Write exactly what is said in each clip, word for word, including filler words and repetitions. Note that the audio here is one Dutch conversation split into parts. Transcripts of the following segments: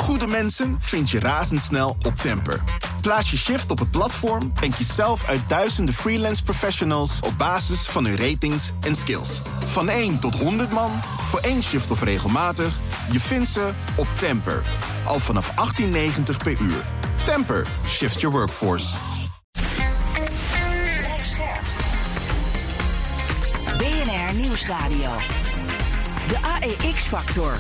Goede mensen vind je razendsnel op Temper. Plaats je shift op het platform en kies zelf uit duizenden freelance professionals op basis van hun ratings en skills. Van één tot honderd man, voor één shift of regelmatig, je vindt ze op Temper. Al vanaf achttien negentig per uur. Temper, shift your workforce. B N R Nieuwsradio. De A E X-factor.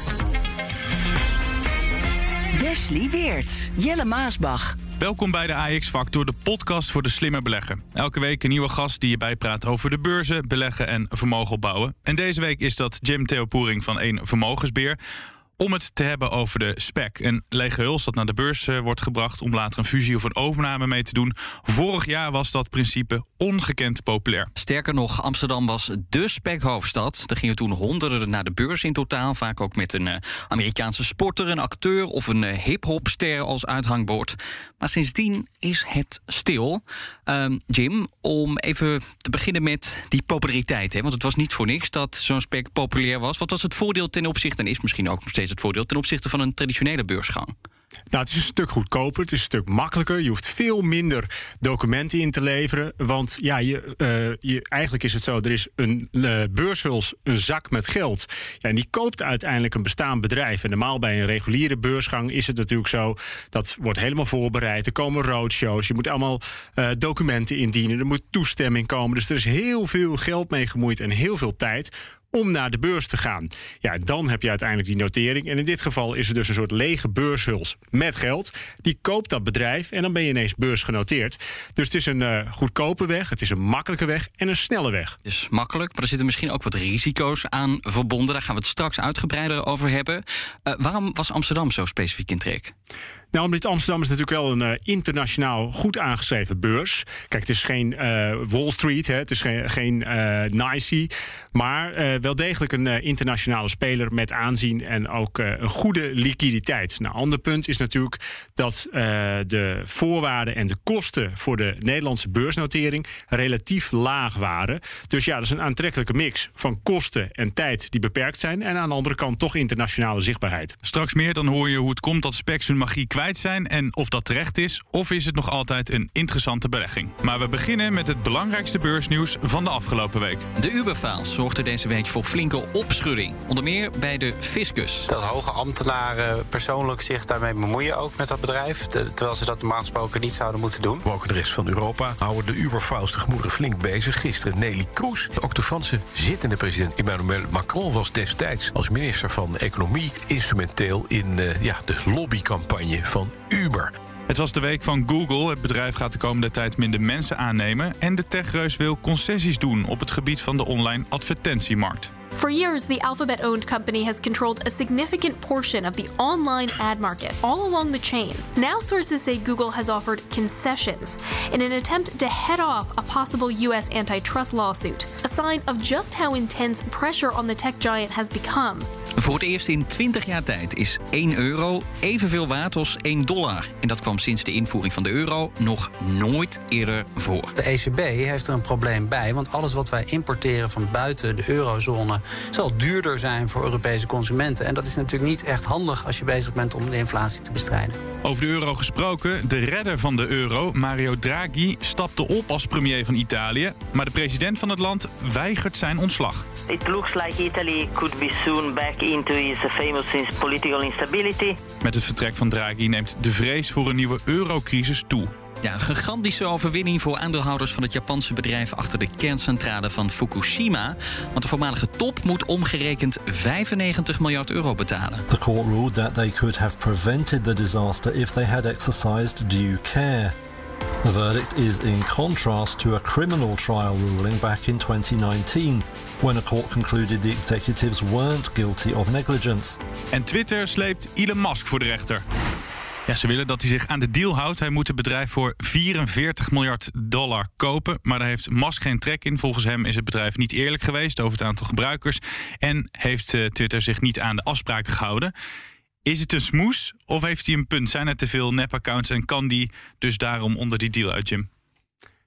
Wesley Weerts, Jelle Maasbach. Welkom bij de A E X-factor, de podcast voor de slimme belegger. Elke week een nieuwe gast die je bijpraat over de beurzen, beleggen en vermogen opbouwen. En deze week is dat Jim Theopoering van één Vermogensbeheer. Om het te hebben over de SPAC, een lege huls dat naar de beurs uh, wordt gebracht om later een fusie of een overname mee te doen. Vorig jaar was dat principe ongekend populair. Sterker nog, Amsterdam was dé SPAC-hoofdstad. Er gingen toen honderden naar de beurs in totaal. Vaak ook met een uh, Amerikaanse sporter, een acteur of een uh, hip-hopster als uithangbord. Maar sindsdien is het stil. Uh, Jim, om even te beginnen met die populariteit. Hè? Want het was niet voor niks dat zo'n SPAC populair was. Wat was het voordeel ten opzichte, en is misschien ook nog steeds het voordeel ten opzichte van een traditionele beursgang? Nou, het is een stuk goedkoper, het is een stuk makkelijker. Je hoeft veel minder documenten in te leveren. Want ja, je, uh, je, eigenlijk is het zo, er is een uh, beurshuls, een zak met geld. Ja, en die koopt uiteindelijk een bestaand bedrijf. En normaal bij een reguliere beursgang is het natuurlijk zo, dat wordt helemaal voorbereid. Er komen roadshows, je moet allemaal uh, documenten indienen. Er moet toestemming komen. Dus er is heel veel geld mee gemoeid en heel veel tijd om naar de beurs te gaan. Ja, dan heb je uiteindelijk die notering. En in dit geval is er dus een soort lege beurshuls met geld. Die koopt dat bedrijf en dan ben je ineens beursgenoteerd. Dus het is een uh, goedkope weg, het is een makkelijke weg en een snelle weg. Dus makkelijk, maar er zitten misschien ook wat risico's aan verbonden. Daar gaan we het straks uitgebreider over hebben. Uh, waarom was Amsterdam zo specifiek in trek? Nou, omdat Amsterdam is natuurlijk wel een uh, internationaal goed aangeschreven beurs. Kijk, het is geen uh, Wall Street, hè, het is geen, geen uh, NYSE, maar uh, wel degelijk een uh, internationale speler met aanzien en ook uh, een goede liquiditeit. Nou, een ander punt is natuurlijk dat uh, de voorwaarden en de kosten voor de Nederlandse beursnotering relatief laag waren. Dus ja, dat is een aantrekkelijke mix van kosten en tijd die beperkt zijn en aan de andere kant toch internationale zichtbaarheid. Straks meer, dan hoor je hoe het komt dat SPACs hun magie kwijt zijn en of dat terecht is, of is het nog altijd een interessante belegging. Maar we beginnen met het belangrijkste beursnieuws van de afgelopen week. De Uberfaals zorgde deze week voor flinke opschudding. Onder meer bij de fiscus. Dat hoge ambtenaren persoonlijk zich daarmee bemoeien ook met dat bedrijf, terwijl ze dat normaal gesproken niet zouden moeten doen. Ook in de rest van Europa houden de Uberfaals de gemoederen flink bezig. Gisteren Neelie Kroes, ook de Franse zittende president Emmanuel Macron was destijds als minister van Economie instrumenteel in uh, ja, de lobbycampagne van Uber. Het was de week van Google. Het bedrijf gaat de komende tijd minder mensen aannemen en de techreus wil concessies doen op het gebied van de online advertentiemarkt. For years, the Alphabet-owned company has controlled a significant portion of the online ad market all along the chain. Now sources say Google has offered concessions in an attempt to head off a possible U S antitrust lawsuit, a sign of just how intense pressure on the tech giant has become. Voor het eerst in twintig jaar tijd is één euro evenveel waard als één dollar. En dat kwam sinds de invoering van de euro nog nooit eerder voor. De E C B heeft er een probleem bij, want alles wat wij importeren van buiten de eurozone zal duurder zijn voor Europese consumenten. En dat is natuurlijk niet echt handig als je bezig bent om de inflatie te bestrijden. Over de euro gesproken, de redder van de euro, Mario Draghi, stapte op als premier van Italië. Maar de president van het land weigert zijn ontslag. It looks like Italy could be soon back into its famous political instability. Met het vertrek van Draghi neemt de vrees voor een nieuwe eurocrisis toe. Ja, een gigantische overwinning voor aandeelhouders van het Japanse bedrijf achter de kerncentrale van Fukushima. Want de voormalige top moet omgerekend vijfennegentig miljard euro betalen. The court ruled that they could have prevented the disaster if they had exercised due care. The verdict is in contrast to a criminal trial ruling back in twenty nineteen, when a court concluded the executives weren't guilty of negligence. En Twitter sleept Elon Musk voor de rechter. Ja, ze willen dat hij zich aan de deal houdt. Hij moet het bedrijf voor vierenveertig miljard dollar kopen. Maar daar heeft Musk geen trek in. Volgens hem is het bedrijf niet eerlijk geweest over het aantal gebruikers. En heeft uh, Twitter zich niet aan de afspraken gehouden. Is het een smoes of heeft hij een punt? Zijn er te veel nep-accounts en kan die dus daarom onder die deal uit, Jim?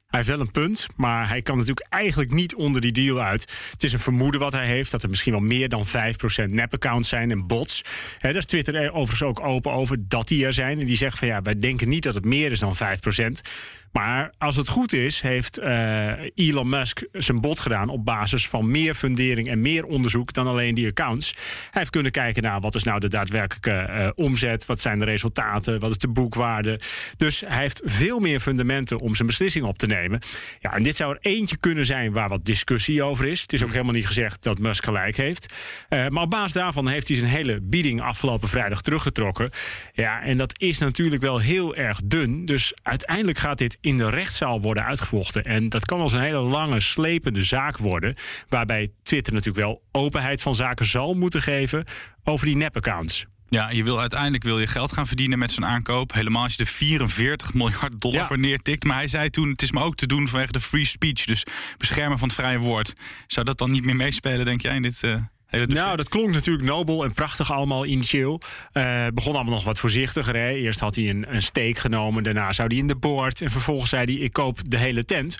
Hij heeft wel een punt, maar hij kan natuurlijk eigenlijk niet onder die deal uit. Het is een vermoeden wat hij heeft, dat er misschien wel meer dan vijf procent nep-accounts zijn en bots. He, daar is Twitter er overigens ook open over dat die er zijn. En die zegt van ja, wij denken niet dat het meer is dan vijf procent. Maar als het goed is, heeft uh, Elon Musk zijn bod gedaan op basis van meer fundering en meer onderzoek dan alleen die accounts. Hij heeft kunnen kijken naar wat is nou de daadwerkelijke uh, omzet, wat zijn de resultaten, wat is de boekwaarde. Dus hij heeft veel meer fundamenten om zijn beslissing op te nemen. Ja, en dit zou er eentje kunnen zijn waar wat discussie over is. Het is ook helemaal niet gezegd dat Musk gelijk heeft. Uh, maar op basis daarvan heeft hij zijn hele bieding afgelopen vrijdag teruggetrokken. Ja, en dat is natuurlijk wel heel erg dun. Dus uiteindelijk gaat dit in de rechtszaal worden uitgevochten. En dat kan wel eens een hele lange, slepende zaak worden, waarbij Twitter natuurlijk wel openheid van zaken zal moeten geven over die nep-accounts. Ja, je wil uiteindelijk wil je geld gaan verdienen met zijn aankoop. Helemaal als je er vierenveertig miljard dollar ja. voor neertikt. Maar hij zei toen, het is me ook te doen vanwege de free speech. Dus beschermen van het vrije woord. Zou dat dan niet meer meespelen, denk jij, in dit... Uh... Nou, dat klonk natuurlijk nobel en prachtig allemaal initieel. Uh, begon allemaal nog wat voorzichtiger. Hè. Eerst had hij een, een steek genomen, daarna zou hij in de board. En vervolgens zei hij, ik koop de hele tent.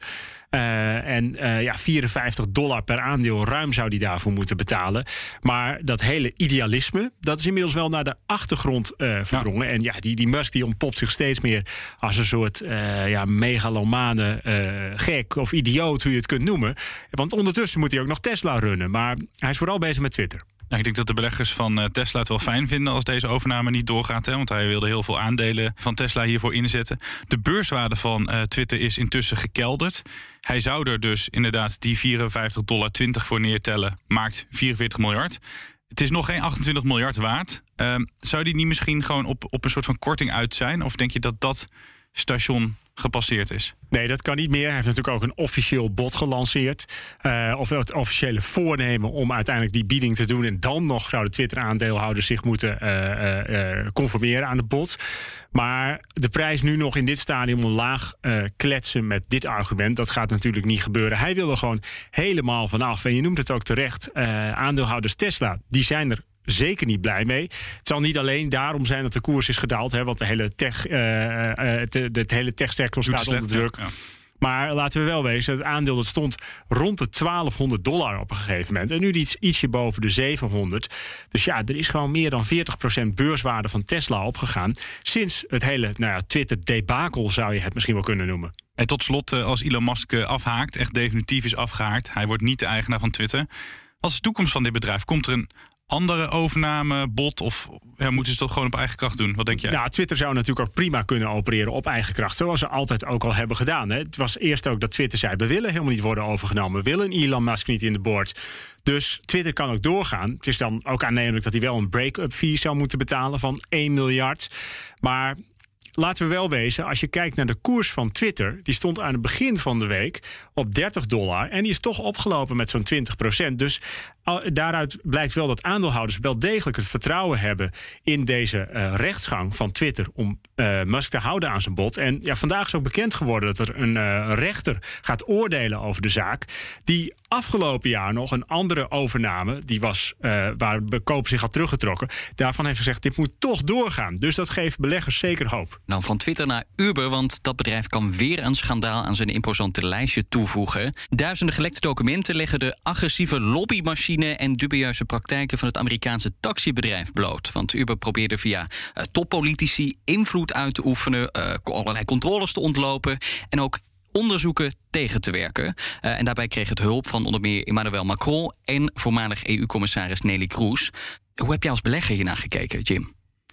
Uh, en uh, ja, vierenvijftig dollar per aandeel ruim zou hij daarvoor moeten betalen. Maar dat hele idealisme, dat is inmiddels wel naar de achtergrond uh, verdrongen. Ja. En ja, die, die Musk die ontpopt zich steeds meer als een soort uh, ja, megalomane uh, gek of idioot, hoe je het kunt noemen. Want ondertussen moet hij ook nog Tesla runnen. Maar hij is vooral bezig met Twitter. Nou, ik denk dat de beleggers van uh, Tesla het wel fijn vinden als deze overname niet doorgaat. Hè, want hij wilde heel veel aandelen van Tesla hiervoor inzetten. De beurswaarde van uh, Twitter is intussen gekelderd. Hij zou er dus inderdaad die vierenvijftig dollar twintig voor neertellen. Maakt vierenveertig miljard. Het is nog geen achtentwintig miljard waard. Uh, zou die niet misschien gewoon op, op een soort van korting uit zijn? Of denk je dat dat station gepasseerd is? Nee, dat kan niet meer. Hij heeft natuurlijk ook een officieel bod gelanceerd. Uh, of het officiële voornemen om uiteindelijk die bieding te doen. En dan nog zouden Twitter-aandeelhouders zich moeten uh, uh, conformeren aan het bod. Maar de prijs nu nog in dit stadium omlaag uh, kletsen met dit argument, dat gaat natuurlijk niet gebeuren. Hij wil er gewoon helemaal vanaf. En je noemt het ook terecht. Uh, aandeelhouders Tesla, die zijn er zeker niet blij mee. Het zal niet alleen daarom zijn dat de koers is gedaald, hè, want de hele tech, uh, uh, het, het hele techsector staat slecht, onder druk. Ja, ja. Maar laten we wel wezen, het aandeel dat stond rond de twaalfhonderd dollar op een gegeven moment. En nu iets, ietsje boven de zevenhonderd. Dus ja, er is gewoon meer dan veertig procent beurswaarde van Tesla opgegaan sinds het hele nou ja, Twitter-debakel, zou je het misschien wel kunnen noemen. En tot slot, als Elon Musk afhaakt, echt definitief is afgehaakt, hij wordt niet de eigenaar van Twitter. Wat is de toekomst van dit bedrijf? Komt er een andere overname, bot, of ja, moeten ze het toch gewoon op eigen kracht doen? Wat denk jij? Nou, Twitter zou natuurlijk ook prima kunnen opereren op eigen kracht, zoals ze altijd ook al hebben gedaan. Hè. Het was eerst ook dat Twitter zei, we willen helemaal niet worden overgenomen. We willen Elon Musk niet in de board. Dus Twitter kan ook doorgaan. Het is dan ook aannemelijk dat hij wel een break-up fee zou moeten betalen van één miljard. Maar laten we wel wezen, als je kijkt naar de koers van Twitter, die stond aan het begin van de week op dertig dollar. En die is toch opgelopen met zo'n twintig procent. Dus daaruit blijkt wel dat aandeelhouders wel degelijk het vertrouwen hebben in deze uh, rechtsgang van Twitter om uh, Musk te houden aan zijn bod. En ja, vandaag is ook bekend geworden dat er een uh, rechter gaat oordelen over de zaak, die afgelopen jaar nog een andere overname, die was uh, waar de koper zich had teruggetrokken, daarvan heeft gezegd, dit moet toch doorgaan. Dus dat geeft beleggers zeker hoop. Nou, van Twitter naar Uber, want dat bedrijf kan weer een schandaal aan zijn imposante lijstje toevoegen. Duizenden gelekte documenten leggen de agressieve lobbymachine en dubieuze praktijken van het Amerikaanse taxibedrijf bloot. Want Uber probeerde via uh, toppolitici invloed uit te oefenen, uh, allerlei controles te ontlopen en ook onderzoeken tegen te werken. Uh, en daarbij kreeg het hulp van onder meer Emmanuel Macron en voormalig E U-commissaris Neelie Kroes. Hoe heb jij als belegger hiernaar gekeken, Jim?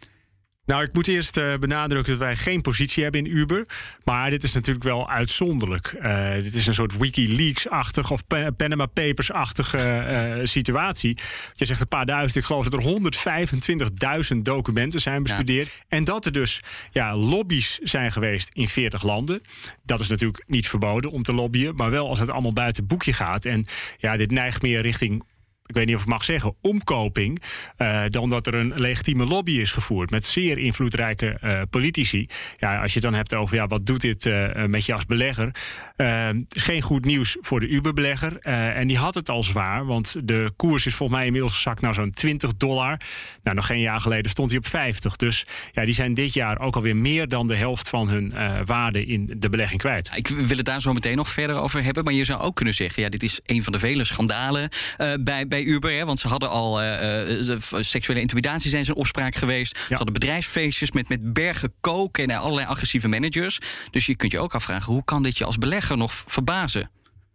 Nou, ik moet eerst uh, benadrukken dat wij geen positie hebben in Uber. Maar dit is natuurlijk wel uitzonderlijk. Uh, dit is een soort WikiLeaks-achtig of Panama Papers-achtige uh, situatie. Je zegt een paar duizend. Ik geloof dat er honderdvijfentwintigduizend documenten zijn bestudeerd. Ja. En dat er dus ja, lobby's zijn geweest in veertig landen. Dat is natuurlijk niet verboden om te lobbyen. Maar wel als het allemaal buiten het boekje gaat. En ja, dit neigt meer richting ik weet niet of ik mag zeggen, omkoping, Uh, dan dat er een legitieme lobby is gevoerd met zeer invloedrijke uh, politici. Ja, als je het dan hebt over ja, wat doet dit uh, met je als belegger? Uh, is geen goed nieuws voor de Uber-belegger. Uh, en die had het al zwaar, want de koers is volgens mij inmiddels gezakt naar zo'n twintig dollar. Nou, nog geen jaar geleden stond hij op vijftig. Dus ja, die zijn dit jaar ook alweer meer dan de helft van hun uh, waarde in de belegging kwijt. Ik wil het daar zo meteen nog verder over hebben, maar je zou ook kunnen zeggen, ja, dit is een van de vele schandalen uh, bij, bij Uber, hè, want ze hadden al uh, uh, seksuele intimidatie zijn ze opspraak geweest. Ja. Ze hadden bedrijfsfeestjes met, met bergen kook en allerlei agressieve managers. Dus je kunt je ook afvragen, hoe kan dit je als belegger nog verbazen?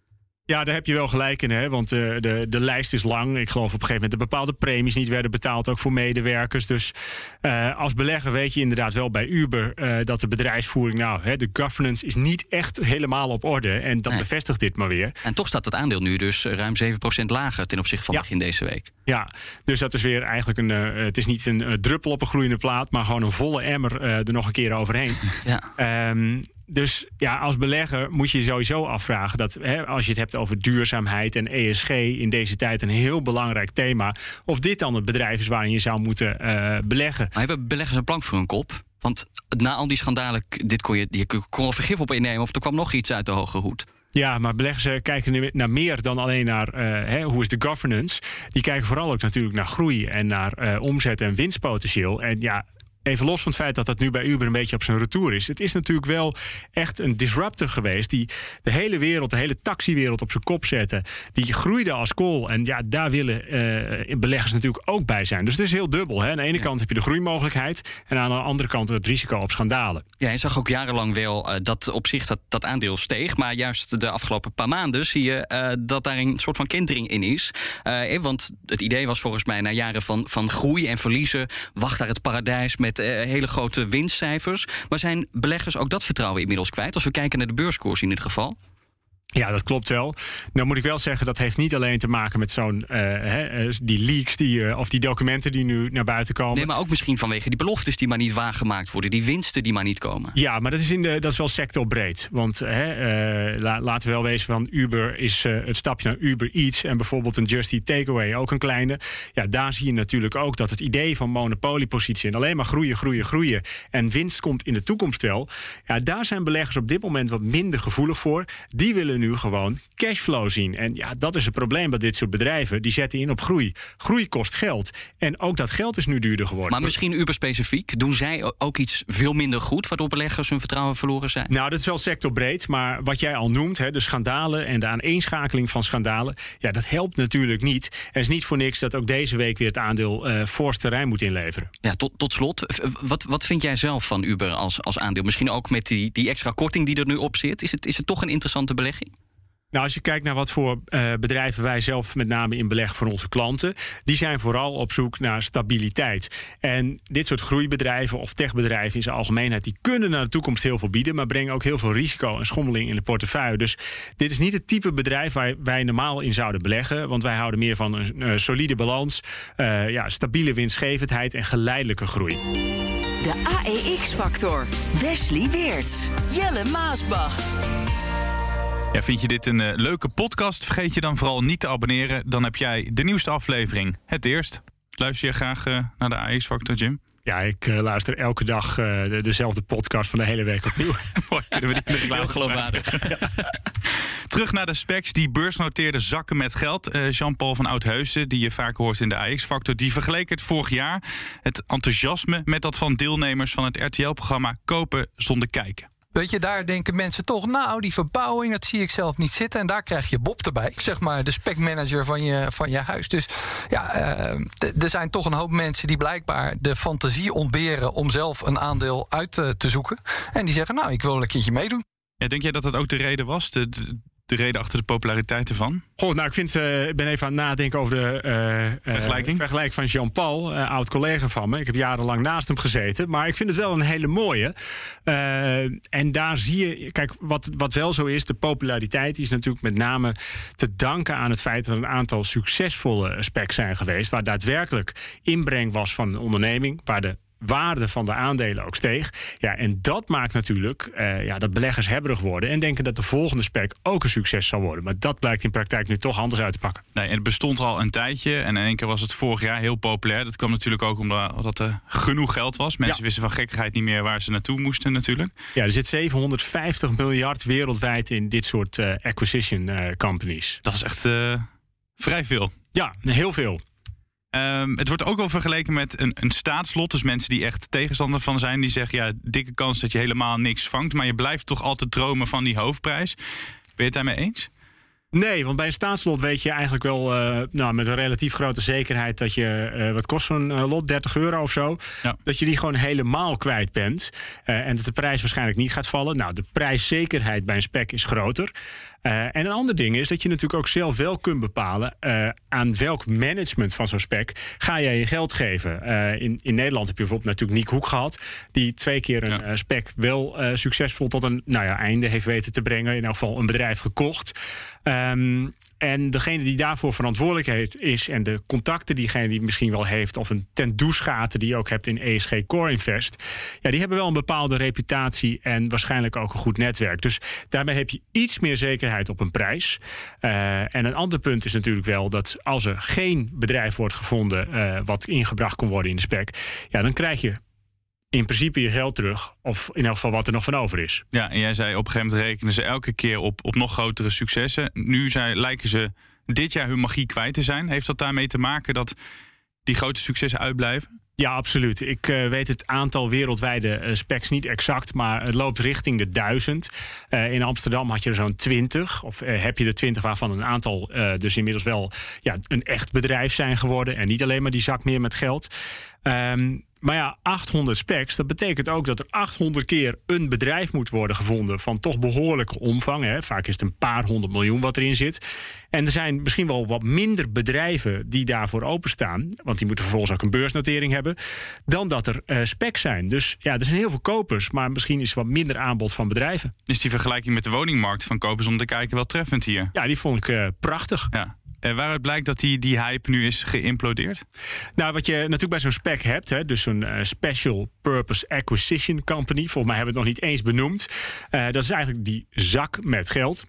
Ja, daar heb je wel gelijk in, hè? Want uh, de, de lijst is lang. Ik geloof op een gegeven moment dat bepaalde premies niet werden betaald, ook voor medewerkers. Dus uh, als belegger weet je inderdaad wel bij Uber uh, dat de bedrijfsvoering, nou, hè, de governance is niet echt helemaal op orde. En dat nee. bevestigt dit maar weer. En toch staat het aandeel nu dus ruim zeven procent lager ten opzichte van ja. begin deze week. Ja, dus dat is weer eigenlijk een, uh, het is niet een uh, druppel op een gloeiende plaat, maar gewoon een volle emmer uh, er nog een keer overheen. Ja. Um, Dus ja, als belegger moet je je sowieso afvragen dat hè, als je het hebt over duurzaamheid en E S G in deze tijd een heel belangrijk thema, of dit dan het bedrijf is waarin je zou moeten uh, beleggen. Maar hebben beleggers een plank voor hun kop? Want na al die schandalen, dit kon je, je kon er vergif op innemen of er kwam nog iets uit de hoge hoed. Ja, maar beleggers kijken naar meer dan alleen naar uh, hè, hoe is de governance. Die kijken vooral ook natuurlijk naar groei en naar uh, omzet en winstpotentieel. En ja, even los van het feit dat dat nu bij Uber een beetje op zijn retour is. Het is natuurlijk wel echt een disruptor geweest die de hele wereld, de hele taxiwereld op zijn kop zette. Die groeide als kool. En ja, daar willen uh, beleggers natuurlijk ook bij zijn. Dus het is heel dubbel. Hè? Aan de ene ja. kant heb je de groeimogelijkheid en aan de andere kant het risico op schandalen. Ja, je zag ook jarenlang wel uh, dat op zich dat, dat aandeel steeg. Maar juist de afgelopen paar maanden zie je uh, dat daar een soort van kentering in is. Uh, want het idee was volgens mij na jaren van, van groei en verliezen, wacht daar het paradijs met Uh, hele grote winstcijfers. Maar zijn beleggers ook dat vertrouwen inmiddels kwijt? Als we kijken naar de beurskoers in ieder geval. Ja, dat klopt wel. Nou moet ik wel zeggen, dat heeft niet alleen te maken met zo'n uh, hè, die leaks die, uh, of die documenten die nu naar buiten komen. Nee, maar ook misschien vanwege die beloftes die maar niet waargemaakt worden, die winsten die maar niet komen. Ja, maar dat is, in de, dat is wel sectorbreed. Want hè, uh, la, laten we wel wezen van Uber is uh, het stapje naar Uber Eats en bijvoorbeeld een Just Eat Takeaway ook een kleine. Ja, daar zie je natuurlijk ook dat het idee van monopoliepositie en alleen maar groeien, groeien, groeien en winst komt in de toekomst wel. Ja, daar zijn beleggers op dit moment wat minder gevoelig voor. Die willen nu gewoon cashflow zien. En ja, dat is het probleem bij dit soort bedrijven. Die zetten in op groei. Groei kost geld. En ook dat geld is nu duurder geworden. Maar misschien Uber specifiek. Doen zij ook iets veel minder goed, waardoor beleggers hun vertrouwen verloren zijn? Nou, dat is wel sectorbreed. Maar wat jij al noemt, hè, de schandalen en de aaneenschakeling van schandalen, ja, dat helpt natuurlijk niet. Er is niet voor niks dat ook deze week weer het aandeel uh, fors terrein moet inleveren. Ja, tot, tot slot. Wat, wat vind jij zelf van Uber als, als aandeel? Misschien ook met die, die extra korting die er nu op zit. Is het, is het toch een interessante belegging? Nou, als je kijkt naar wat voor uh, bedrijven wij zelf met name in beleggen voor onze klanten, die zijn vooral op zoek naar stabiliteit. En dit soort groeibedrijven of techbedrijven in zijn algemeenheid, die kunnen naar de toekomst heel veel bieden, maar brengen ook heel veel risico en schommeling in de portefeuille. Dus dit is niet het type bedrijf waar wij normaal in zouden beleggen, want wij houden meer van een uh, solide balans, uh, ja, stabiele winstgevendheid en geleidelijke groei. De A E X-factor. Wesley Weerts. Jelle Maasbach. Ja, vind je dit een uh, leuke podcast? Vergeet je dan vooral niet te abonneren. Dan heb jij de nieuwste aflevering het eerst. Luister je graag uh, naar de A E X-factor, Jim? Ja, ik uh, luister elke dag uh, de, dezelfde podcast van de hele week opnieuw. Mooi, kunnen we niet met heel geloofwaardig. Ja. Terug naar de specs die beursnoteerde zakken met geld. Uh, Jean-Paul van Oudheusden, die je vaak hoort in de A E X-factor, die vergeleek het vorig jaar het enthousiasme met dat van deelnemers van het R T L-programma Kopen zonder kijken. Weet je, daar denken mensen toch, nou, die verbouwing, dat zie ik zelf niet zitten. En daar krijg je Bob erbij, zeg maar de specmanager van je, van je huis. Dus ja, uh, d- er zijn toch een hoop mensen die blijkbaar de fantasie ontberen om zelf een aandeel uit uh, te zoeken. En die zeggen, nou, ik wil een keertje meedoen. Ja, denk jij dat dat ook de reden was? De, de, de reden achter de populariteit ervan? Goh, nou, ik vind, uh, ben even aan het nadenken over de uh, vergelijking. Uh, vergelijking van Jean-Paul, uh, oud collega van me. Ik heb jarenlang naast hem gezeten, maar ik vind het wel een hele mooie. Uh, en daar zie je, kijk, wat, wat wel zo is, de populariteit die is natuurlijk met name te danken aan het feit dat er een aantal succesvolle specs zijn geweest, waar daadwerkelijk inbreng was van een onderneming, waar de waarde van de aandelen ook steeg. Ja, en dat maakt natuurlijk uh, ja, dat beleggers hebberig worden en denken dat de volgende spec ook een succes zal worden. Maar dat blijkt in praktijk nu toch anders uit te pakken. Nee, en het bestond al een tijdje en in één keer was het vorig jaar heel populair. Dat kwam natuurlijk ook omdat er genoeg geld was. Mensen ja. wisten van gekkigheid niet meer waar ze naartoe moesten natuurlijk. Ja, er zit zevenhonderdvijftig miljard wereldwijd in dit soort uh, acquisition uh, companies. Dat is echt uh, vrij veel. Ja, heel veel. Um, het wordt ook wel vergeleken met een, een staatslot. Dus mensen die echt tegenstander van zijn, die zeggen ja, dikke kans dat je helemaal niks vangt. Maar je blijft toch altijd dromen van die hoofdprijs. Ben je het daarmee eens? Nee, want bij een staatslot weet je eigenlijk wel uh, nou, met een relatief grote zekerheid dat je, uh, wat kost zo'n uh, lot, dertig euro of zo, ja. dat je die gewoon helemaal kwijt bent. Uh, en dat de prijs waarschijnlijk niet gaat vallen. Nou, de prijszekerheid bij een spec is groter. Uh, en een ander ding is dat je natuurlijk ook zelf wel kunt bepalen uh, aan welk management van zo'n spec ga jij je geld geven. Uh, in, in Nederland heb je bijvoorbeeld natuurlijk Niek Hoek gehad, die twee keer een ja. uh, spec wel uh, succesvol tot een nou ja, einde heeft weten te brengen. In elk geval een bedrijf gekocht. Um, En degene die daarvoor verantwoordelijk is en de contacten diegene die misschien wel heeft, of een ten douchegaten die je ook hebt in E S G Core Invest, ja, die hebben wel een bepaalde reputatie en waarschijnlijk ook een goed netwerk. Dus daarmee heb je iets meer zekerheid op een prijs. Uh, en een ander punt is natuurlijk wel dat als er geen bedrijf wordt gevonden uh, wat ingebracht kon worden in de spec, ja, dan krijg je in principe je geld terug, of in elk geval wat er nog van over is. Ja, en jij zei op een gegeven moment rekenen ze elke keer op, op nog grotere successen. Nu zijn, lijken ze dit jaar hun magie kwijt te zijn. Heeft dat daarmee te maken dat die grote successen uitblijven? Ja, absoluut. Ik uh, weet het aantal wereldwijde uh, specs niet exact, maar het loopt richting de duizend. Uh, in Amsterdam had je er zo'n twintig, of uh, heb je er twintig waarvan een aantal uh, dus inmiddels wel ja, een echt bedrijf zijn geworden en niet alleen maar die zak meer met geld. Um, Maar ja, achthonderd specs, dat betekent ook dat er achthonderd keer een bedrijf moet worden gevonden van toch behoorlijke omvang. Hè. Vaak is het een paar honderd miljoen wat erin zit. En er zijn misschien wel wat minder bedrijven die daarvoor openstaan, want die moeten vervolgens ook een beursnotering hebben, dan dat er uh, specs zijn. Dus ja, er zijn heel veel kopers, maar misschien is er wat minder aanbod van bedrijven. Is die vergelijking met de woningmarkt van kopers om te kijken wel treffend hier? Ja, die vond ik uh, prachtig. Ja. En waaruit blijkt dat die, die hype nu is geïmplodeerd? Nou, wat je natuurlijk bij zo'n spec hebt, hè, dus zo'n uh, Special Purpose Acquisition Company, volgens mij hebben we het nog niet eens benoemd. Uh, dat is eigenlijk die zak met geld.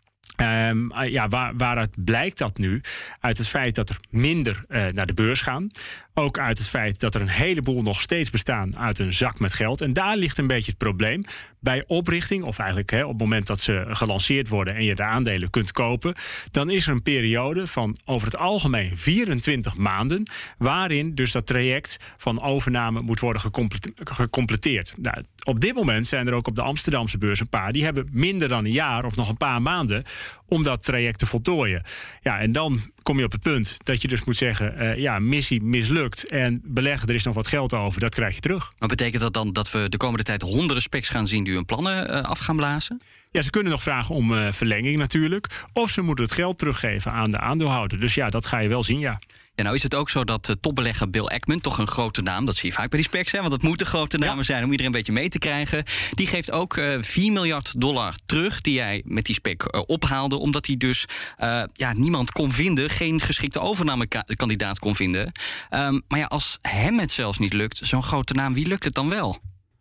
Um, uh, ja, waar, waaruit blijkt dat nu? Uit het feit dat er minder uh, naar de beurs gaan. Ook uit het feit dat er een heleboel nog steeds bestaan uit een zak met geld. En daar ligt een beetje het probleem. Bij oprichting, of eigenlijk hè, op het moment dat ze gelanceerd worden en je de aandelen kunt kopen, dan is er een periode van over het algemeen vierentwintig maanden, waarin dus dat traject van overname moet worden gecomplete- gecompleteerd. Nou, op dit moment zijn er ook op de Amsterdamse beurs een paar die hebben minder dan een jaar of nog een paar maanden om dat traject te voltooien. Ja, en dan kom je op het punt dat je dus moet zeggen, uh, ja, missie mislukt en beleggen, er is nog wat geld over, dat krijg je terug. Maar betekent dat dan dat we de komende tijd honderden specs gaan zien die hun plannen uh, af gaan blazen? Ja, ze kunnen nog vragen om uh, verlenging natuurlijk, of ze moeten het geld teruggeven aan de aandeelhouder. Dus ja, dat ga je wel zien, ja. Ja, nou is het ook zo dat uh, topbelegger Bill Ackman, toch een grote naam, dat zie je vaak bij die specs, hè, want dat moeten grote namen ja. zijn om iedereen een beetje mee te krijgen. Die geeft ook uh, vier miljard dollar terug die hij met die spec uh, ophaalde, omdat hij dus uh, ja, niemand kon vinden, geen geschikte overnamekandidaat kon vinden. Um, maar ja, als hem het zelfs niet lukt, zo'n grote naam, wie lukt het dan wel?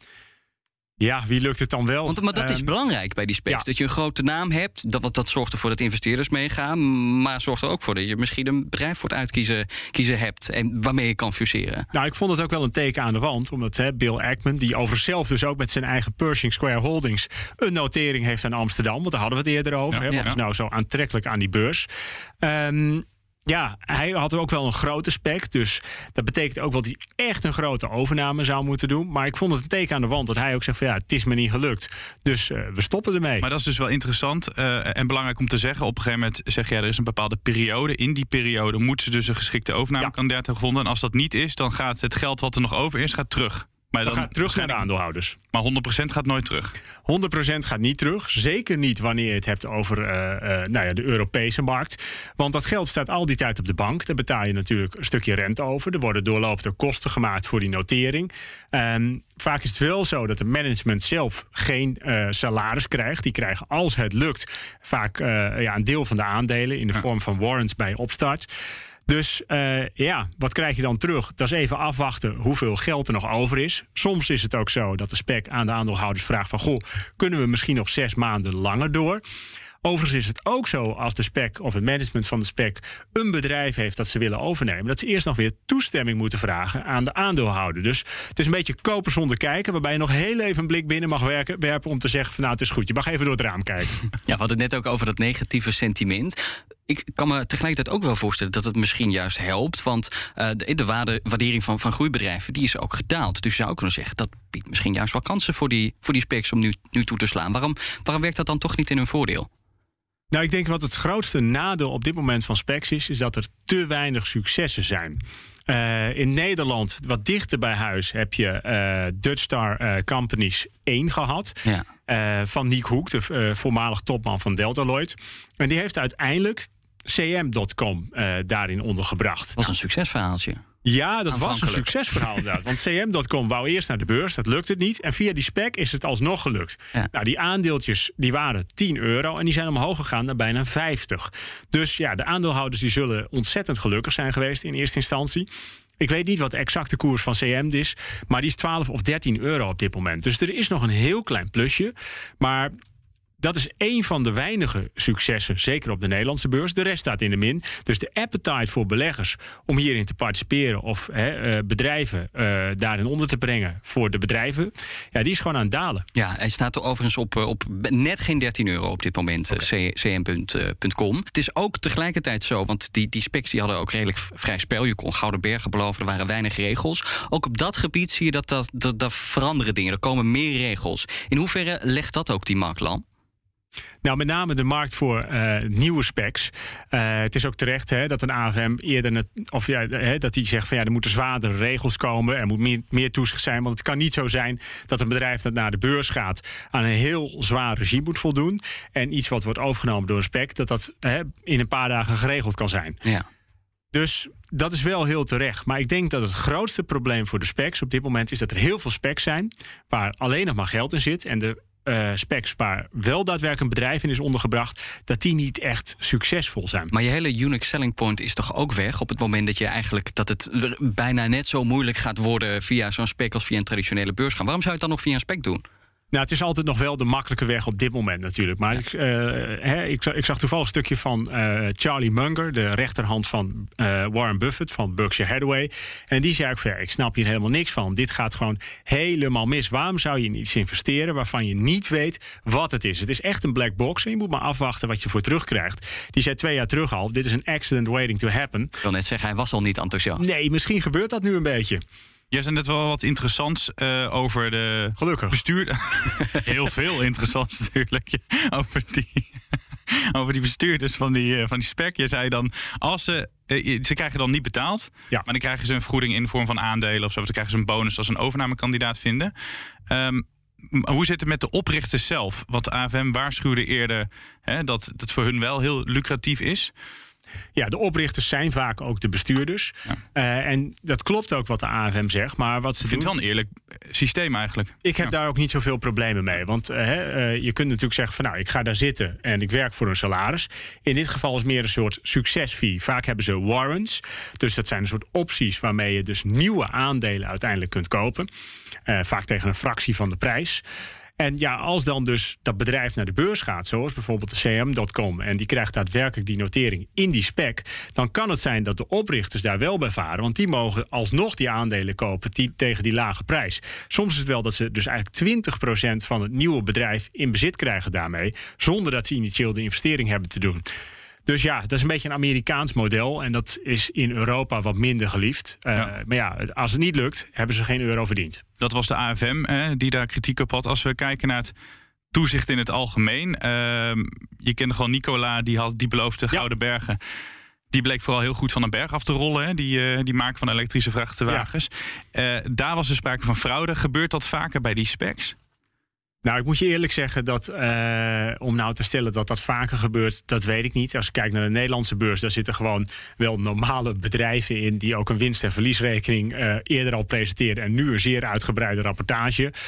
Ja, wie lukt het dan wel? Want, maar dat is um, belangrijk bij die specs. Ja. Dat je een grote naam hebt. Dat, dat zorgt ervoor dat investeerders meegaan. Maar zorgt er ook voor dat je misschien een bedrijf voor het uitkiezen kiezen hebt. En waarmee je kan fuseren. Nou, ik vond het ook wel een teken aan de wand. Omdat hè, Bill Ackman, die overigens zelf dus ook met zijn eigen Pershing Square Holdings een notering heeft aan Amsterdam. Want daar hadden we het eerder over. Ja, hè, wat ja. is nou zo aantrekkelijk aan die beurs? Um, Ja, hij had ook wel een grote spec. Dus dat betekent ook wel dat hij echt een grote overname zou moeten doen. Maar ik vond het een teken aan de wand dat hij ook zegt van ja, het is me niet gelukt. Dus uh, we stoppen ermee. Maar dat is dus wel interessant uh, en belangrijk om te zeggen. Op een gegeven moment zeg jij, er is een bepaalde periode. In die periode moeten ze dus een geschikte overnamekandidaat hebben gevonden. En als dat niet is, dan gaat het geld wat er nog over is, gaat terug. Maar dan, dan gaat terug naar de aandeelhouders. Maar honderd procent gaat nooit terug? honderd procent gaat niet terug. Zeker niet wanneer je het hebt over uh, uh, nou ja, de Europese markt. Want dat geld staat al die tijd op de bank. Daar betaal je natuurlijk een stukje rente over. Er worden doorlopende kosten gemaakt voor die notering. Um, vaak is het wel zo dat het management zelf geen uh, salaris krijgt. Die krijgen, als het lukt, vaak uh, ja, een deel van de aandelen in de vorm van warrants bij opstart. Dus uh, ja, wat krijg je dan terug? Dat is even afwachten hoeveel geld er nog over is. Soms is het ook zo dat de spec aan de aandeelhouders vraagt van... goh, kunnen we misschien nog zes maanden langer door? Overigens is het ook zo als de spec of het management van de spec... een bedrijf heeft dat ze willen overnemen... dat ze eerst nog weer toestemming moeten vragen aan de aandeelhouder. Dus het is een beetje kopen zonder kijken... waarbij je nog heel even een blik binnen mag werken, werpen... om te zeggen van nou, het is goed, je mag even door het raam kijken. Ja, we hadden het net ook over dat negatieve sentiment. Ik kan me tegelijkertijd ook wel voorstellen dat het misschien juist helpt. Want uh, de, de waarde, waardering van, van groeibedrijven die is ook gedaald. Dus je zou kunnen zeggen, dat biedt misschien juist wel kansen... voor die, voor die specs om nu, nu toe te slaan. Waarom, waarom werkt dat dan toch niet in hun voordeel? Nou, ik denk wat het grootste nadeel op dit moment van specs is... is dat er te weinig successen zijn. Uh, in Nederland, wat dichter bij huis, heb je uh, Dutch Star uh, Companies één gehad. Ja. Uh, van Niek Hoek, de uh, voormalig topman van Deltaloid. En die heeft uiteindelijk C M punt com uh, daarin ondergebracht. Dat was een succesverhaaltje. Ja, dat was een succesverhaal inderdaad. Want C M punt com wou eerst naar de beurs, dat lukte het niet. En via die spec is het alsnog gelukt. Ja. Nou, die aandeeltjes die waren tien euro en die zijn omhoog gegaan naar bijna vijftig. Dus ja, de aandeelhouders die zullen ontzettend gelukkig zijn geweest in eerste instantie. Ik weet niet wat de exacte koers van C M is, maar die is twaalf of dertien euro op dit moment. Dus er is nog een heel klein plusje. Maar dat is één van de weinige successen, zeker op de Nederlandse beurs. De rest staat in de min. Dus de appetite voor beleggers om hierin te participeren... of he, uh, bedrijven uh, daarin onder te brengen voor de bedrijven... ja, die is gewoon aan het dalen. Ja, hij staat er overigens op, op net geen dertien euro op dit moment, okay. C M punt com. Het is ook tegelijkertijd zo, want die, die specs die hadden ook redelijk vrij spel. Je kon Gouden Bergen beloven, er waren weinig regels. Ook op dat gebied zie je dat dat, dat, dat veranderen dingen. Er komen meer regels. In hoeverre legt dat ook die markt lam? Nou, met name de markt voor uh, nieuwe specs. Uh, het is ook terecht hè, dat een A F M eerder... Net, of ja, hè, dat die zegt van ja, er moeten zwaardere regels komen. Er moet meer, meer toezicht zijn. Want het kan niet zo zijn dat een bedrijf dat naar de beurs gaat... aan een heel zwaar regime moet voldoen. En iets wat wordt overgenomen door een spec... dat dat hè, in een paar dagen geregeld kan zijn. Ja. Dus dat is wel heel terecht. Maar ik denk dat het grootste probleem voor de specs op dit moment... is dat er heel veel specs zijn waar alleen nog maar geld in zit... en de Uh, specs waar wel daadwerkelijk een bedrijf in is ondergebracht... dat die niet echt succesvol zijn. Maar je hele unique selling point is toch ook weg... op het moment dat je eigenlijk dat het bijna net zo moeilijk gaat worden... via zo'n spec als via een traditionele beurs gaan. Waarom zou je het dan nog via een spec doen? Nou, het is altijd nog wel de makkelijke weg op dit moment natuurlijk. Maar ja. ik, uh, hè, ik, ik zag toevallig een stukje van uh, Charlie Munger... de rechterhand van uh, Warren Buffett van Berkshire Hathaway. En die zei ook van, ja, ik snap hier helemaal niks van. Dit gaat gewoon helemaal mis. Waarom zou je in iets investeren waarvan je niet weet wat het is? Het is echt een black box en je moet maar afwachten wat je voor terugkrijgt. Die zei twee jaar terug al, dit is een accident waiting to happen. Ik wil net zeggen, hij was al niet enthousiast. Nee, misschien gebeurt dat nu een beetje. Jij zei net wel wat interessants uh, over de Gelukkig. bestuur. Heel veel interessants natuurlijk. Over die, over die bestuurders van die, uh, van die spec. Je zei dan, als ze, uh, ze krijgen dan niet betaald. Ja. Maar dan krijgen ze een vergoeding in de vorm van aandelen of zo. Of dan krijgen ze een bonus als ze een overnamekandidaat vinden. Um, hoe zit het met de oprichters zelf? Want de A F M waarschuwde eerder hè, dat het voor hun wel heel lucratief is. Ja, de oprichters zijn vaak ook de bestuurders. Ja. Uh, en dat klopt ook wat de A F M zegt. Maar wat ze Ik vind doen, het wel een eerlijk systeem eigenlijk. Ik heb ja. daar ook niet zoveel problemen mee. Want uh, uh, je kunt natuurlijk zeggen van nou, ik ga daar zitten en ik werk voor een salaris. In dit geval is het meer een soort succesfee. Vaak hebben ze warrants. Dus dat zijn een soort opties waarmee je dus nieuwe aandelen uiteindelijk kunt kopen. Uh, vaak tegen een fractie van de prijs. En ja, als dan dus dat bedrijf naar de beurs gaat, zoals bijvoorbeeld de C M punt com... en die krijgt daadwerkelijk die notering in die spec, dan kan het zijn dat de oprichters daar wel bij varen. Want die mogen alsnog die aandelen kopen die, tegen die lage prijs. Soms is het wel dat ze dus eigenlijk twintig procent van het nieuwe bedrijf in bezit krijgen daarmee, zonder dat ze initieel de investering hebben te doen. Dus ja, dat is een beetje een Amerikaans model. En dat is in Europa wat minder geliefd. Uh, ja. Maar ja, als het niet lukt, hebben ze geen euro verdiend. Dat was de A F M eh, die daar kritiek op had. Als we kijken naar het toezicht in het algemeen. Uh, je kende gewoon Nicola, die, had, die beloofde ja. Gouden Bergen. Die bleek vooral heel goed van een berg af te rollen. Hè? Die, uh, die maken van elektrische vrachtwagens. Ja. Uh, daar was er sprake van fraude. Gebeurt dat vaker bij die specs? Nou, ik moet je eerlijk zeggen dat uh, om nou te stellen dat dat vaker gebeurt, dat weet ik niet. Als ik kijk naar de Nederlandse beurs, daar zitten gewoon wel normale bedrijven in die ook een winst- en verliesrekening uh, eerder al presenteren en nu een zeer uitgebreide rapportage.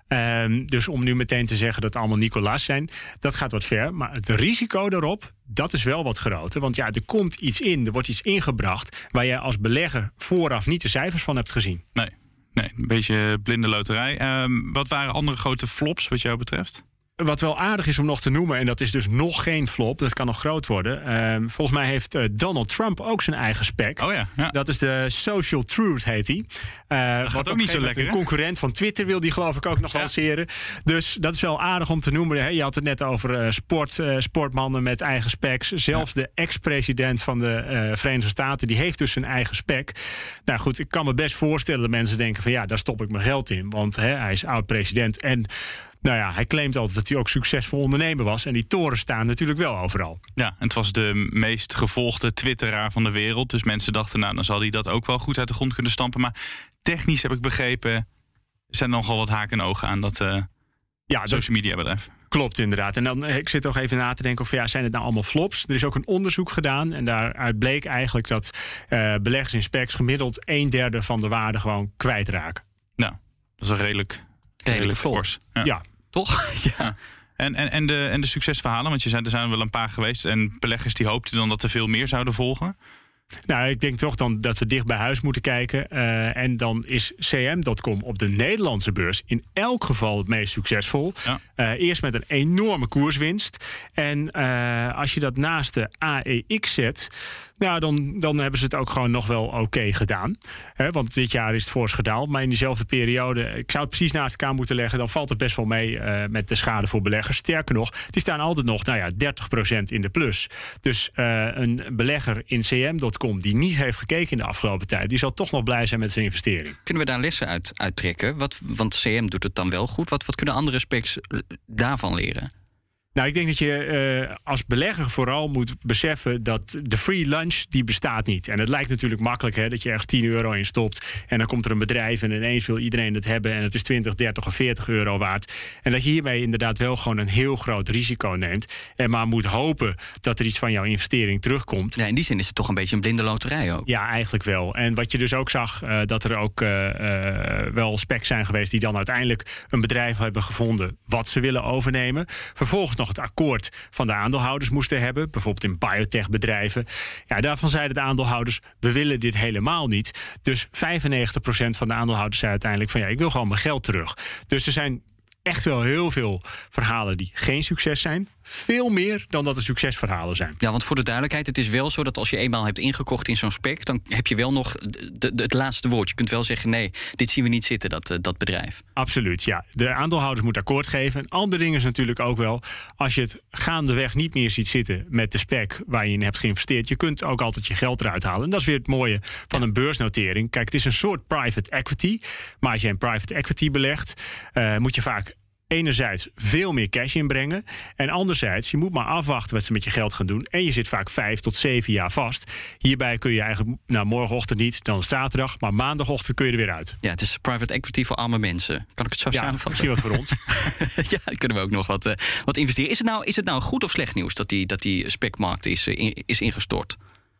Um, dus om nu meteen te zeggen dat het allemaal Nicolas zijn, dat gaat wat ver. Maar het risico daarop, dat is wel wat groter. Want ja, er komt iets in, er wordt iets ingebracht waar je als belegger vooraf niet de cijfers van hebt gezien. Nee, nee een beetje blinde loterij. Um, wat waren andere grote flops wat jou betreft? Wat wel aardig is om nog te noemen, en dat is dus nog geen flop, dat kan nog groot worden. Uh, volgens mij heeft uh, Donald Trump ook zijn eigen spec. Oh ja, ja. Dat is de Social Truth, heet hij. Uh, dat gaat ook niet zo lekker, Een hè? concurrent van Twitter wil die geloof ik ook nog ja. lanceren. Dus dat is wel aardig om te noemen. Hè. Je had het net over uh, sport, uh, sportmannen met eigen specs. Zelfs ja. de ex-president van de uh, Verenigde Staten, die heeft dus zijn eigen spec. Nou goed, ik kan me best voorstellen dat mensen denken van ja, daar stop ik mijn geld in. Want hè, hij is oud-president en nou ja, hij claimt altijd dat hij ook succesvol ondernemer was. En die torens staan natuurlijk wel overal. Ja, en het was de meest gevolgde twitteraar van de wereld. Dus mensen dachten, nou, dan zal hij dat ook wel goed uit de grond kunnen stampen. Maar technisch heb ik begrepen, zijn er nogal wat haken en ogen aan dat uh, ja, social media bedrijf. Klopt, inderdaad. En dan, ik zit toch even na te denken of ja, zijn het nou allemaal flops? Er is ook een onderzoek gedaan en daaruit bleek eigenlijk dat uh, beleggers in specs gemiddeld een derde van de waarde gewoon kwijtraken. Nou, dat is een redelijk, redelijk fors. Ja. ja. Toch? Ja. En, en, en, de, en de succesverhalen, want je zei, er zijn er wel een paar geweest. En beleggers die hoopten dan dat er veel meer zouden volgen. Nou, ik denk toch dan dat we dicht bij huis moeten kijken. Uh, en dan is C M punt com op de Nederlandse beurs in elk geval het meest succesvol. Ja. Uh, eerst met een enorme koerswinst. En uh, als je dat naast de A E X zet, nou, dan, dan hebben ze het ook gewoon nog wel oké okay gedaan. He, want dit jaar is het fors gedaald. Maar in diezelfde periode, ik zou het precies naast elkaar moeten leggen, dan valt het best wel mee uh, met de schade voor beleggers. Sterker nog, die staan altijd nog nou ja, dertig procent in de plus. Dus uh, een belegger in C M punt com die niet heeft gekeken in de afgelopen tijd, die zal toch nog blij zijn met zijn investering. Kunnen we daar lessen uit uittrekken? Wat, want C M doet het dan wel goed. Wat, wat kunnen andere specs daarvan leren? Nou, ik denk dat je uh, als belegger vooral moet beseffen dat de free lunch, die bestaat niet. En het lijkt natuurlijk makkelijk, hè, dat je ergens tien euro in stopt en dan komt er een bedrijf en ineens wil iedereen het hebben en het is twintig, dertig of veertig euro waard. En dat je hiermee inderdaad wel gewoon een heel groot risico neemt en maar moet hopen dat er iets van jouw investering terugkomt. Ja, in die zin is het toch een beetje een blinde loterij ook. Ja, eigenlijk wel. En wat je dus ook zag, uh, dat er ook uh, uh, wel specs zijn geweest die dan uiteindelijk een bedrijf hebben gevonden wat ze willen overnemen. Vervolgens nog het akkoord van de aandeelhouders moesten hebben. Bijvoorbeeld in biotechbedrijven. Ja, daarvan zeiden de aandeelhouders, we willen dit helemaal niet. Dus vijfennegentig procent van de aandeelhouders zei uiteindelijk van ja, ik wil gewoon mijn geld terug. Dus er zijn echt wel heel veel verhalen die geen succes zijn. Veel meer dan dat er succesverhalen zijn. Ja, want voor de duidelijkheid, het is wel zo dat als je eenmaal hebt ingekocht in zo'n spec, dan heb je wel nog de, de, het laatste woord. Je kunt wel zeggen, nee, dit zien we niet zitten, dat, dat bedrijf. Absoluut, ja. De aandeelhouders moeten akkoord geven. Een ander ding is natuurlijk ook wel, als je het gaandeweg niet meer ziet zitten met de spec waar je in hebt geïnvesteerd, je kunt ook altijd je geld eruit halen. En dat is weer het mooie van ja. een beursnotering. Kijk, het is een soort private equity. Maar als je in private equity belegt, uh, moet je vaak enerzijds veel meer cash inbrengen. En anderzijds, je moet maar afwachten wat ze met je geld gaan doen. En je zit vaak vijf tot zeven jaar vast. Hierbij kun je eigenlijk, nou, morgenochtend niet, dan zaterdag, maar maandagochtend kun je er weer uit. Ja, het is private equity voor arme mensen. Kan ik het zo ja, samenvatten? Misschien wat voor ons. Ja, dan kunnen we ook nog wat, uh, wat investeren. Is het, nou, is het nou goed of slecht nieuws dat die, dat die specmarkt is, uh, in, is ingestort?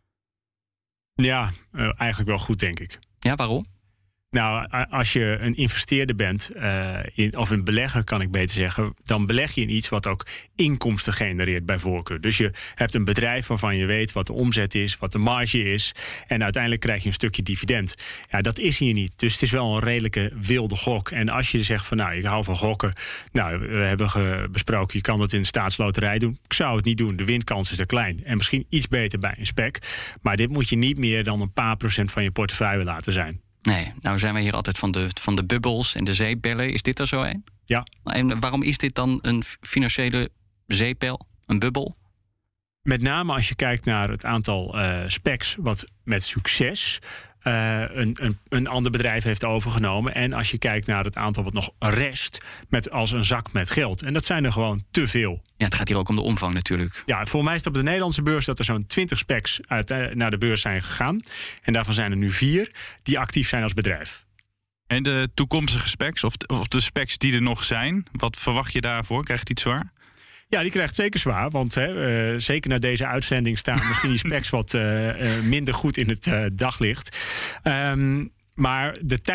Ja, uh, eigenlijk wel goed, denk ik. Ja, waarom? Nou, als je een investeerder bent, uh, in, of een belegger kan ik beter zeggen, dan beleg je in iets wat ook inkomsten genereert bij voorkeur. Dus je hebt een bedrijf waarvan je weet wat de omzet is, wat de marge is, en uiteindelijk krijg je een stukje dividend. Ja, dat is hier niet. Dus het is wel een redelijke wilde gok. En als je zegt van, nou, ik hou van gokken, nou, we hebben ge- besproken, je kan dat in de staatsloterij doen. Ik zou het niet doen. De winkans is er klein. En misschien iets beter bij een spec. Maar dit moet je niet meer dan een paar procent van je portefeuille laten zijn. Nee, nou zijn we hier altijd van de, van de bubbels en de zeepbellen. Is dit er zo een? Ja. En waarom is dit dan een financiële zeepbel, een bubbel? Met name als je kijkt naar het aantal uh, specs wat met succes Uh, een, een, een ander bedrijf heeft overgenomen. En als je kijkt naar het aantal wat nog rest met als een zak met geld. En dat zijn er gewoon te veel. Ja, het gaat hier ook om de omvang natuurlijk. Ja, volgens mij is het op de Nederlandse beurs dat er zo'n twintig specs uit, uh, naar de beurs zijn gegaan. En daarvan zijn er nu vier die actief zijn als bedrijf. En de toekomstige specs, of de, of de specs die er nog zijn, wat verwacht je daarvoor? Krijgt die het zwaar? Ja, die krijgt zeker zwaar, want hè, uh, zeker na deze uitzending staan misschien die specs wat uh, uh, minder goed in het uh, daglicht. Um, maar de tijd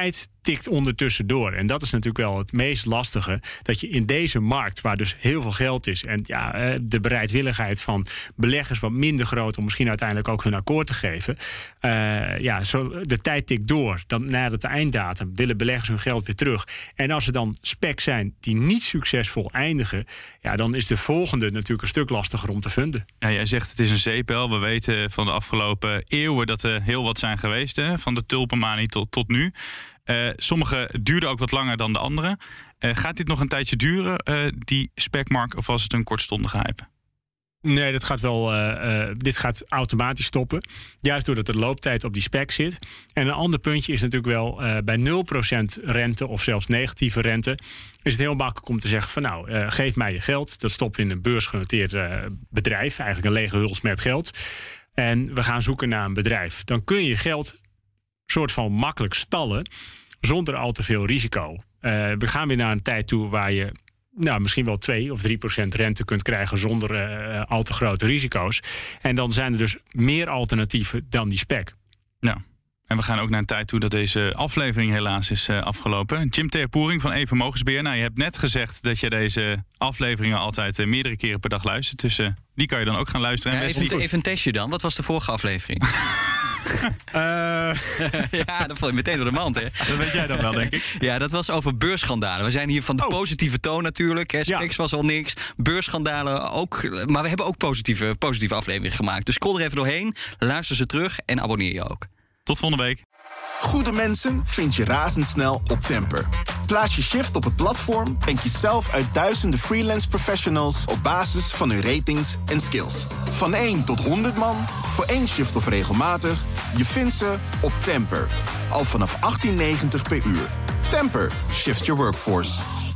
tikt ondertussen door. En dat is natuurlijk wel het meest lastige. Dat je in deze markt, waar dus heel veel geld is... en ja, de bereidwilligheid van beleggers wat minder groot... om misschien uiteindelijk ook hun akkoord te geven... Uh, ja, zo, de tijd tikt door. Dan na de einddatum willen beleggers hun geld weer terug. En als er dan specs zijn die niet succesvol eindigen... ja, dan is de volgende natuurlijk een stuk lastiger om te vinden. Ja, jij zegt het is een zeepbel. We weten van de afgelopen eeuwen dat er heel wat zijn geweest... Hè, van de tulpenmanie tot, tot nu. Uh, sommige duurden ook wat langer dan de andere. Uh, gaat dit nog een tijdje duren, uh, die specmarkt, of was het een kortstondige hype? Nee, dat gaat wel, uh, uh, dit gaat automatisch stoppen. Juist doordat de looptijd op die spec zit. En een ander puntje is natuurlijk wel... Uh, bij nul procent rente of zelfs negatieve rente... is het heel makkelijk om te zeggen van... nou, uh, geef mij je geld. Dat stopt in een beursgenoteerd uh, bedrijf. Eigenlijk een lege huls met geld. En we gaan zoeken naar een bedrijf. Dan kun je je geld soort van makkelijk stallen... zonder al te veel risico. Uh, we gaan weer naar een tijd toe waar je... nou, misschien wel twee of drie procent rente kunt krijgen zonder uh, al te grote risico's. En dan zijn er dus meer alternatieven dan die spec. Ja. En we gaan ook naar een tijd toe dat deze aflevering helaas is uh, afgelopen. Jim Theopoering van één Vermogensbeheer. Nou, je hebt net gezegd dat je deze afleveringen altijd uh, meerdere keren per dag luistert. Dus uh, die kan je dan ook gaan luisteren. Ja, en even, even een testje dan. Wat was de vorige aflevering? uh... ja, dat val je meteen door de mand, hè? Dat weet jij dan wel, denk ik. Ja, dat was over beursschandalen. We zijn hier van de oh. positieve toon natuurlijk. Hè. Specs ja. was al niks. Beursschandalen ook. Maar we hebben ook positieve, positieve afleveringen gemaakt. Dus scroll er even doorheen. Luister ze terug en abonneer je ook. Tot volgende week. Goede mensen vind je razendsnel op Temper. Plaats je shift op het platform en kies zelf uit duizenden freelance professionals... op basis van hun ratings en skills. Van één tot honderd man, voor één shift of regelmatig... je vindt ze op Temper. Al vanaf achttien negentig per uur. Temper, shift your workforce.